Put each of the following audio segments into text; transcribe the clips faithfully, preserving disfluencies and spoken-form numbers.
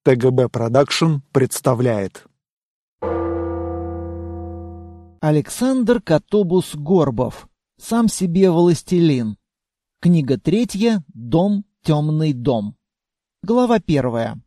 ТГБ Продакшн представляет. Александр Котобус-Горбов. Сам себе властелин. Книга третья. Дом, темный дом. Глава первая.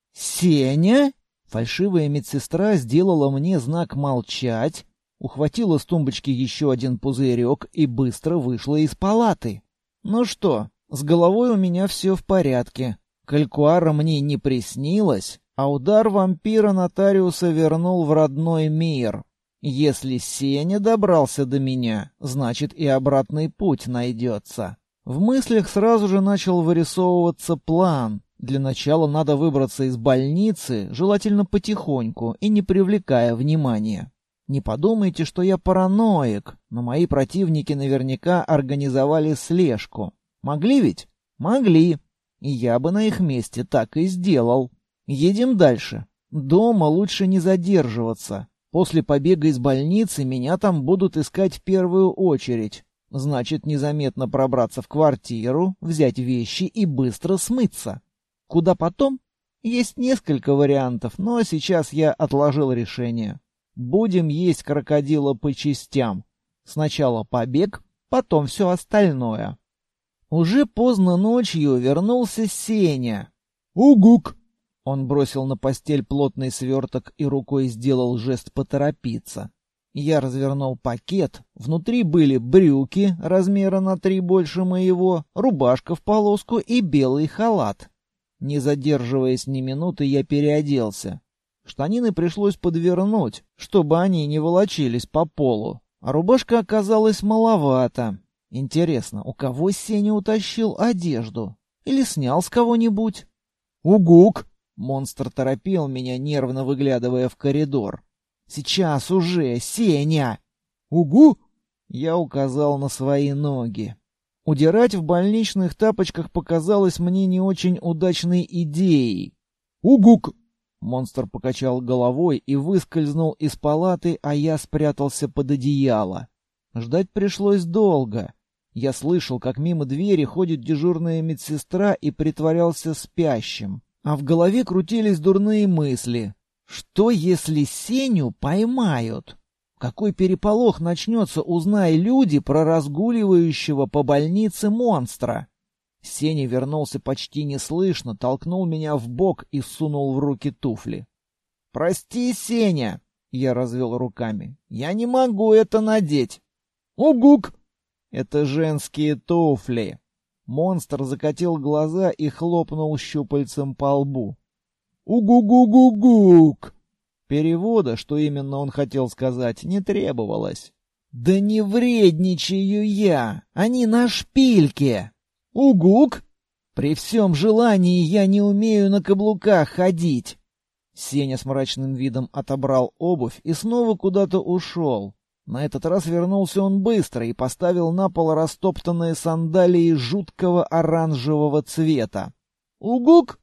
«Сеня?» Фальшивая медсестра сделала мне знак молчать, ухватила с тумбочки еще один пузырек и быстро вышла из палаты. Ну что, с головой у меня все в порядке. Калькуара мне не приснилось, а удар вампира-нотариуса вернул в родной мир. Если Сеня добрался до меня, значит и обратный путь найдется. В мыслях сразу же начал вырисовываться план. Для начала надо выбраться из больницы, желательно потихоньку и не привлекая внимания. Не подумайте, что я параноик, но мои противники наверняка организовали слежку. Могли ведь? Могли. И я бы на их месте так и сделал. Едем дальше. Дома лучше не задерживаться. После побега из больницы меня там будут искать в первую очередь. Значит, незаметно пробраться в квартиру, взять вещи и быстро смыться. Куда потом? Есть несколько вариантов, но сейчас я отложил решение. Будем есть крокодила по частям. Сначала побег, потом все остальное. Уже поздно ночью вернулся Сеня. «Угук!» Он бросил на постель плотный сверток и рукой сделал жест поторопиться. Я развернул пакет. Внутри были брюки размера на три больше моего, рубашка в полоску и белый халат. Не задерживаясь ни минуты, я переоделся. Штанины пришлось подвернуть, чтобы они не волочились по полу. А рубашка оказалась маловато. Интересно, у кого Сеня утащил одежду? Или снял с кого-нибудь? «Угук!» Монстр торопил меня, нервно выглядывая в коридор. «Сейчас уже, Сеня!» «Угу!» Я указал на свои ноги. Удирать в больничных тапочках показалось мне не очень удачной идеей. «Угук!» Монстр покачал головой и выскользнул из палаты, а я спрятался под одеяло. Ждать пришлось долго. Я слышал, как мимо двери ходит дежурная медсестра и притворялся спящим. А в голове крутились дурные мысли. Что, если Сеню поймают? Какой переполох начнется, узнай люди про разгуливающего по больнице монстра? Сеня вернулся почти неслышно, толкнул меня в бок и сунул в руки туфли. «Прости, Сеня!» — я развел руками. «Я не могу это надеть!» «Угук!» «Это женские туфли!» Монстр закатил глаза и хлопнул щупальцем по лбу. «Угу-гу-гу-гук!» Перевода, что именно он хотел сказать, не требовалось. «Да не вредничаю я! Они на шпильке!» «Угук!» «При всем желании я не умею на каблуках ходить!» Сеня с мрачным видом отобрал обувь и снова куда-то ушел. На этот раз вернулся он быстро и поставил на пол растоптанные сандалии жуткого оранжевого цвета. «Угук!»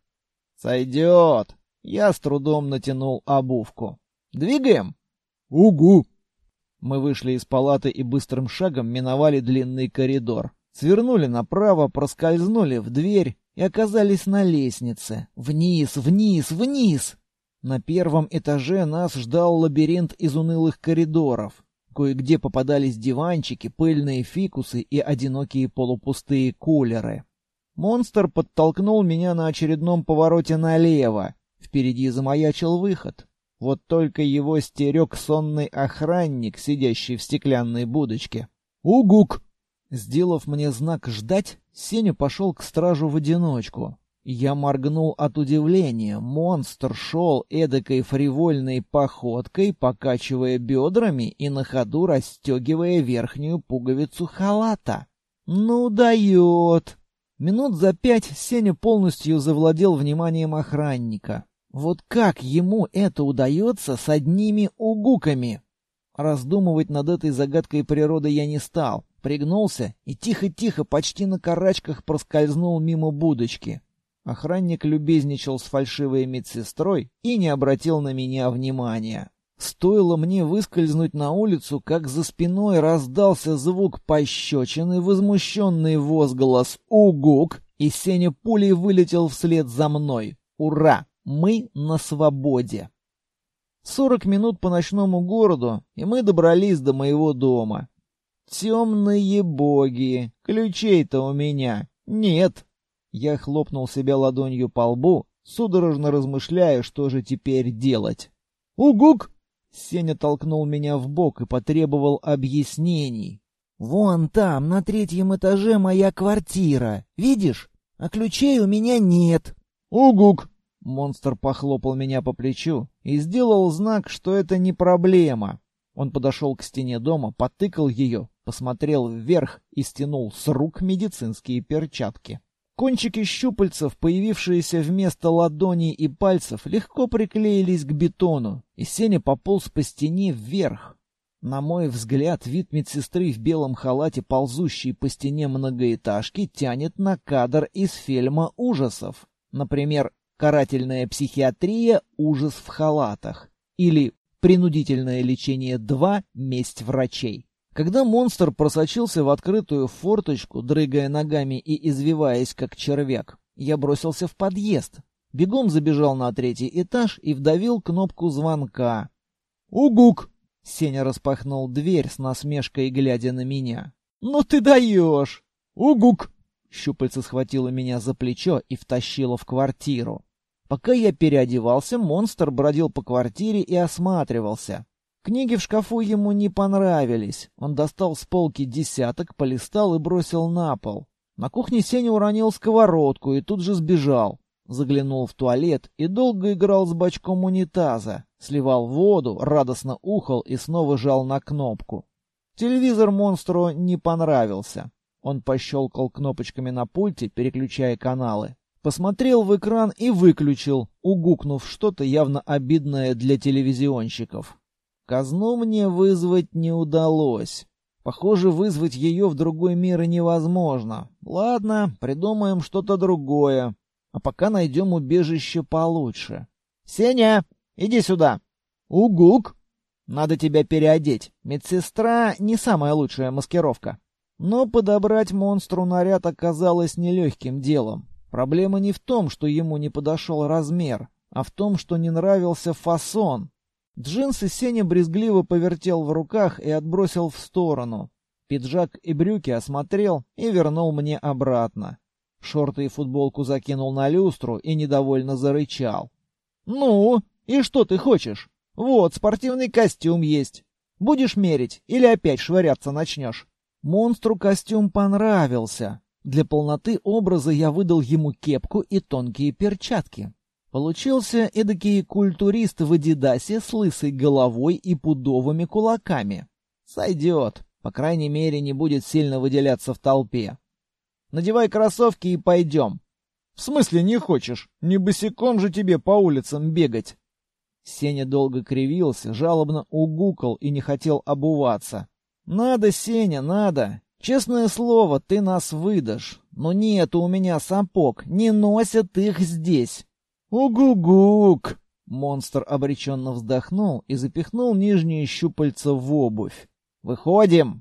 «Сойдет!» Я с трудом натянул обувку. «Двигаем?» «Угу!» Мы вышли из палаты и быстрым шагом миновали длинный коридор. Свернули направо, проскользнули в дверь и оказались на лестнице. Вниз, вниз, вниз! На первом этаже нас ждал лабиринт из унылых коридоров. Кое-где попадались диванчики, пыльные фикусы и одинокие полупустые кулеры. Монстр подтолкнул меня на очередном повороте налево. Впереди замаячил выход. Вот только его стерег сонный охранник, сидящий в стеклянной будочке. «Угук!» Сделав мне знак «ждать», Сеня пошел к стражу в одиночку. Я моргнул от удивления. Монстр шел эдакой фривольной походкой, покачивая бедрами и на ходу расстегивая верхнюю пуговицу халата. «Ну дает!» Минут за пять Сеня полностью завладел вниманием охранника. Вот как ему это удается с одними угуками? Раздумывать над этой загадкой природы я не стал. Пригнулся и тихо-тихо, почти на карачках проскользнул мимо будочки. Охранник любезничал с фальшивой медсестрой и не обратил на меня внимания. Стоило мне выскользнуть на улицу, как за спиной раздался звук пощечины, возмущенный возглас «Угук!», и Сеня пулей вылетел вслед за мной. Ура! Мы на свободе. Сорок минут по ночному городу, и мы добрались до моего дома. Темные боги, ключей-то у меня нет. Я хлопнул себя ладонью по лбу, судорожно размышляя, что же теперь делать. «Угук!» Сеня толкнул меня в бок и потребовал объяснений. «Вон там, на третьем этаже, моя квартира. Видишь? А ключей у меня нет». «Угук!» Монстр похлопал меня по плечу и сделал знак, что это не проблема. Он подошел к стене дома, потыкал ее, посмотрел вверх и стянул с рук медицинские перчатки. Кончики щупальцев, появившиеся вместо ладоней и пальцев, легко приклеились к бетону, и Сеня пополз по стене вверх. На мой взгляд, вид медсестры в белом халате, ползущей по стене многоэтажки, тянет на кадр из фильма ужасов. Например, «Карательная психиатрия. Ужас в халатах» или «Принудительное лечение два. Месть врачей». Когда монстр просочился в открытую форточку, дрыгая ногами и извиваясь как червяк, я бросился в подъезд, бегом забежал на третий этаж и вдавил кнопку звонка. «Угук!» — Сеня распахнул дверь с насмешкой, глядя на меня. «Ну ты даешь!» «Угук!» Щупальце схватило меня за плечо и втащило в квартиру. Пока я переодевался, монстр бродил по квартире и осматривался. Книги в шкафу ему не понравились. Он достал с полки десяток, полистал и бросил на пол. На кухне Сеня уронил сковородку и тут же сбежал. Заглянул в туалет и долго играл с бачком унитаза. Сливал воду, радостно ухал и снова жал на кнопку. Телевизор монстру не понравился. Он пощелкал кнопочками на пульте, переключая каналы. Посмотрел в экран и выключил, угукнув что-то явно обидное для телевизионщиков. Казну мне вызвать не удалось. Похоже, вызвать ее в другой мир и невозможно. Ладно, придумаем что-то другое. А пока найдем убежище получше. «Сеня, иди сюда!» «Угук!» «Надо тебя переодеть. Медсестра — не самая лучшая маскировка». Но подобрать монстру наряд оказалось нелегким делом. Проблема не в том, что ему не подошел размер, а в том, что не нравился фасон. Джинсы Сеня брезгливо повертел в руках и отбросил в сторону. Пиджак и брюки осмотрел и вернул мне обратно. Шорты и футболку закинул на люстру и недовольно зарычал. «Ну, и что ты хочешь? Вот, спортивный костюм есть. Будешь мерить или опять швыряться начнешь?» Монстру костюм понравился. Для полноты образа я выдал ему кепку и тонкие перчатки. Получился эдакий культурист в адидасе с лысой головой и пудовыми кулаками. Сойдет, по крайней мере, не будет сильно выделяться в толпе. Надевай кроссовки и пойдем. В смысле не хочешь? Не босиком же тебе по улицам бегать. Сеня долго кривился, жалобно угукал и не хотел обуваться. Надо, Сеня, надо. Честное слово, ты нас выдашь. Но нет у меня сапог, не носят их здесь. «Угу-гук!» Монстр обреченно вздохнул и запихнул нижние щупальца в обувь. «Выходим!»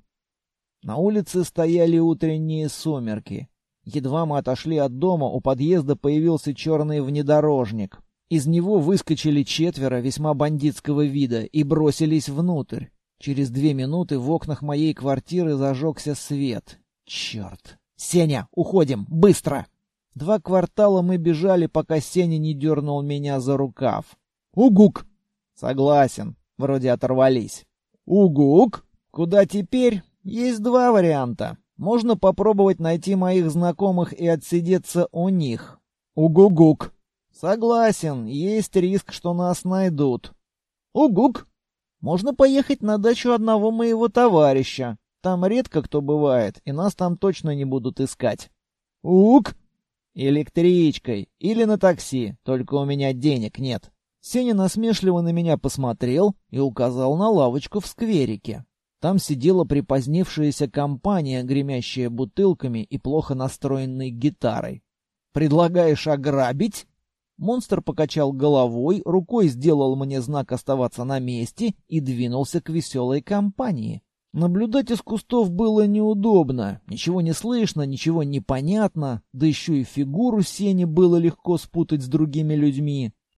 На улице стояли утренние сумерки. Едва мы отошли от дома, у подъезда появился черный внедорожник. Из него выскочили четверо весьма бандитского вида и бросились внутрь. Через две минуты в окнах моей квартиры зажегся свет. Черт! «Сеня, уходим! Быстро!» Два квартала мы бежали, пока Сеня не дернул меня за рукав. «Угук!» «Согласен. Вроде оторвались». «Угук!» «Куда теперь?» «Есть два варианта. Можно попробовать найти моих знакомых и отсидеться у них». «Угугук!» «Согласен. Есть риск, что нас найдут». «Угук!» «Можно поехать на дачу одного моего товарища. Там редко кто бывает, и нас там точно не будут искать». «Ук!» «Электричкой или на такси, только у меня денег нет». Сеня насмешливо на меня посмотрел и указал на лавочку в скверике. Там сидела припозднившаяся компания, гремящая бутылками и плохо настроенной гитарой. «Предлагаешь ограбить?» Монстр покачал головой, рукой сделал мне знак оставаться на месте и двинулся к веселой компании. Наблюдать из кустов было неудобно. Ничего не слышно, ничего не понятно, да еще и фигуру Сени было легко спутать с другими людьми.